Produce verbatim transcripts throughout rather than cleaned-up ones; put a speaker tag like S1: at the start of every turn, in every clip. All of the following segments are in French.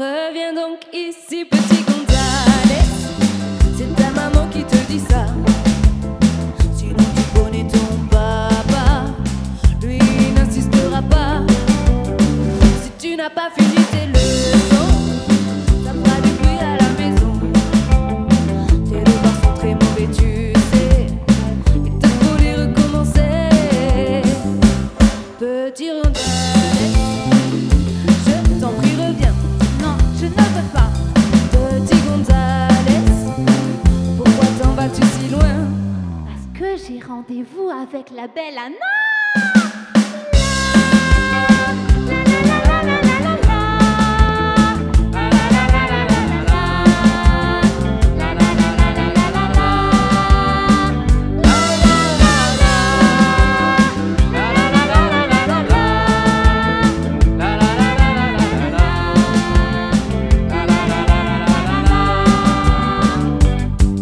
S1: Reviens donc ici, petit Gonzalez. C'est ta maman qui te dit ça. Sinon tu connais ton papa, lui n'insistera pas. Si tu n'as pas fini tes leçons, ça fera du bruit à la maison. Tes devoirs sont très mauvais, tu sais, et t'as faut les recommencer. Petit Gonzalez, je t'en prie reviens.
S2: Non, je ne veux pas.
S1: Petit Gonzalez, pourquoi t'en vas-tu si loin?
S2: Parce que j'ai rendez-vous avec la belle Anna.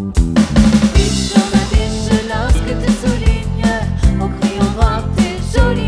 S1: Biche, on a biche lorsque tu soulignes au crayon noir tes jolis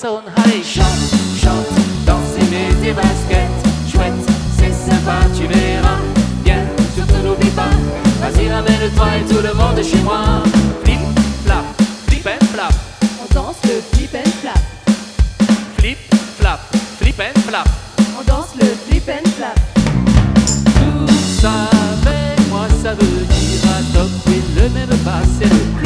S3: son. Allez, chante, chante, danse et mets tes baskets. Chouette, c'est sympa, tu verras. Bien, surtout n'oublie pas. Vas-y, ramène-toi et tout le monde est chez moi. Flip, flap, flip and flap.
S1: On danse le flip and flap.
S3: Flip, flap, flip and flap.
S1: On danse le flip and flap.
S3: Tout ça avec moi, ça veut dire adopter le même pas. C'est le